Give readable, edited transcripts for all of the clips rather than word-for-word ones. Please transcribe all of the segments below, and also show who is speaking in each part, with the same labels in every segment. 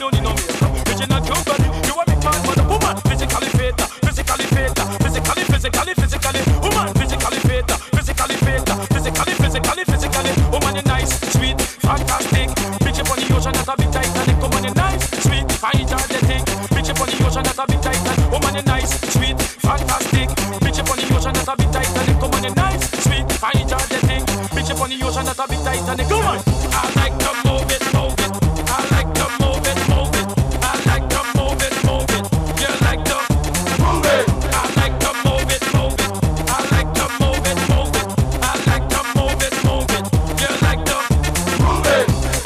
Speaker 1: don't need no makeup. Original cute body, you a big man, but a woman physically fit, physically fit, physically. Woman physically fit, physically. Woman you nice, sweet, fantastic. Bitch up on the ocean, that's a big Titanic. Woman you nice, sweet, fine, energetic. Bitch up on the ocean, that's a big Titanic. Woman you nice, sweet, fantastic. Bitch up on the ocean, that's a big Titanic. Woman you nice, sweet, fine, energetic. Bitch up on the ocean, that's a big Titanic. Come on, I like to move it. I like to move it. I like to move it. You like to move it. I like to move it. I like to move it. I like to move it. You like to move it.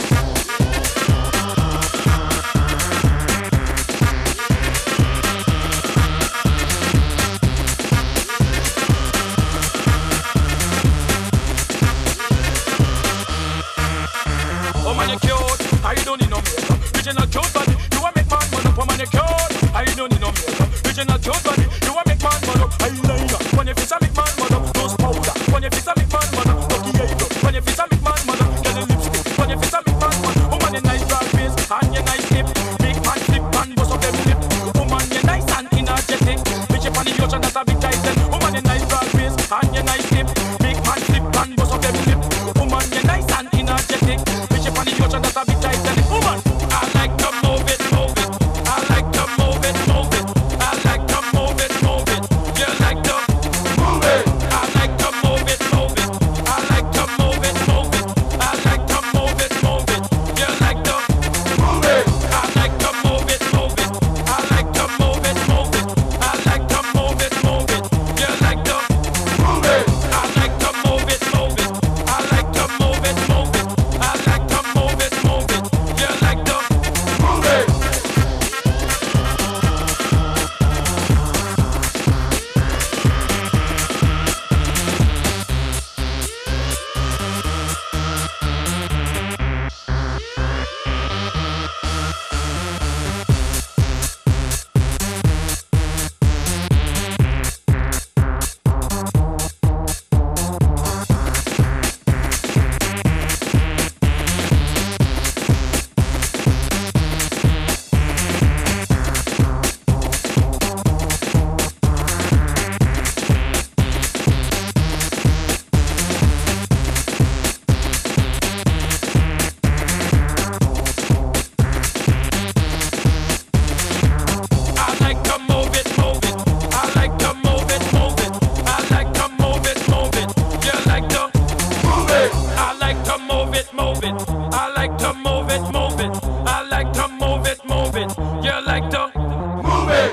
Speaker 1: Oh man, you cute. I don't need no makeup. Original cute body. You a make man man up. Oh man, you cute. I don't need no makeup. Original cute body. You a make man man up. Eyeliner. When you face a make man man up. Nose powder. When you face a make man man up. Lucky eyebrow. When you face a make man man up. Get a lipstick. When you face a make man man up. Oh man, you nice broad face and you nice hip. Big man flip and bust up them lip. Oh man, you nice and energetic. Bitch up on the ocean, that's a big titan. Oh man, you nice broad face and you nice hip. Big man flip and bust up them lip. Oh man, you nice and energetic. Bitch up on the ocean, that's a big titan. Oh man, I like to move it. I like to move it. I like to move it. You like to move it. I like to move it. I like to move it. I like to move it. You like to move it. I like to move it. I like to move it. I like to move it. You like to move it. I like to move it. I like to move it. I like to move it. You like to move it. I like to move it. I like to move it. I like to move it. You like to move it. I like to move it. I like to move it. I like to move it. You like to move it.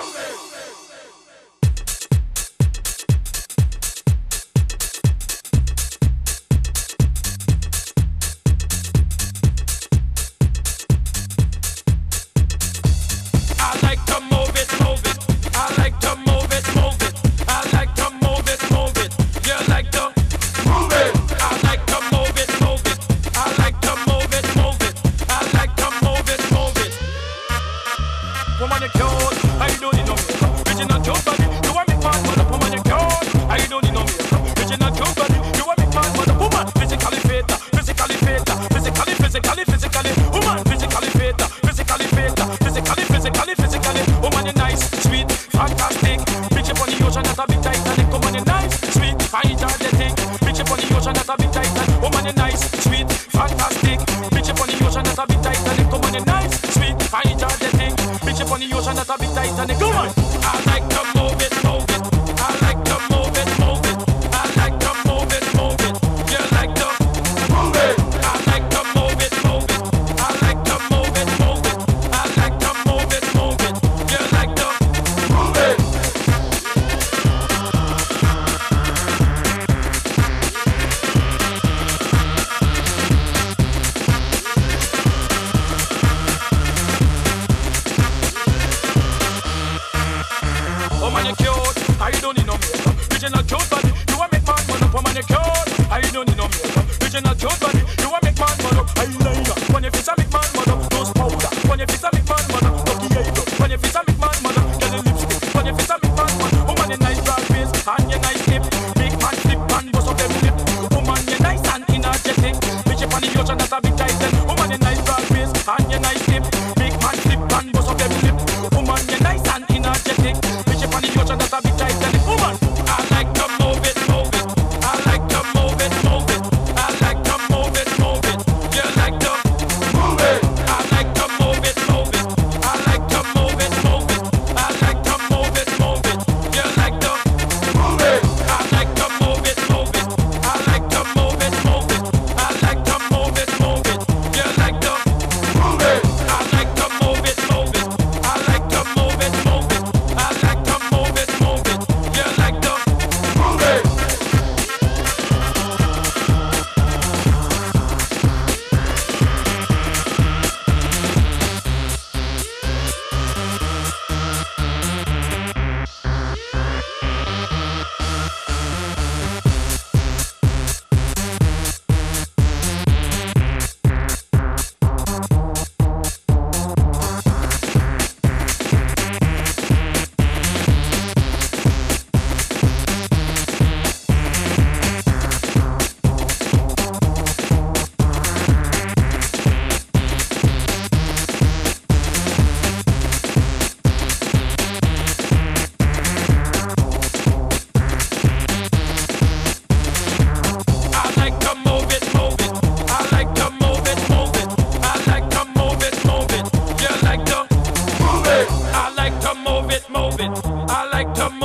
Speaker 1: I like to move it. I like to move it. I like to move it. You like to move it. I like to move it. I like to move it. I like to move it. Woman, you cute. I don't need no makeup. Original cute body. You a make man man up. Woman, you cute. I don't need no makeup. Original cute body. You a make man man up. Woman, physically fit. Woman, physically fit. Woman, you nice, sweet, fantastic. Bitch up on the ocean, that's a big Titanic. Woman, you nice, sweet, fine, energetic. Bitch up on the ocean, that's a big Titanic. Woman, you nice, sweet, fantastic. Bitch up on the ocean, that's a big Titanic. Woman, you nice, sweet, fine, energetic. Bitch up on the ocean, that's a big Titanic. Come on, I like to move it. I like to move it. I like to move it. You like to move it. I like to move it. I like to move it. I like to move it. You like to move it. it. I like to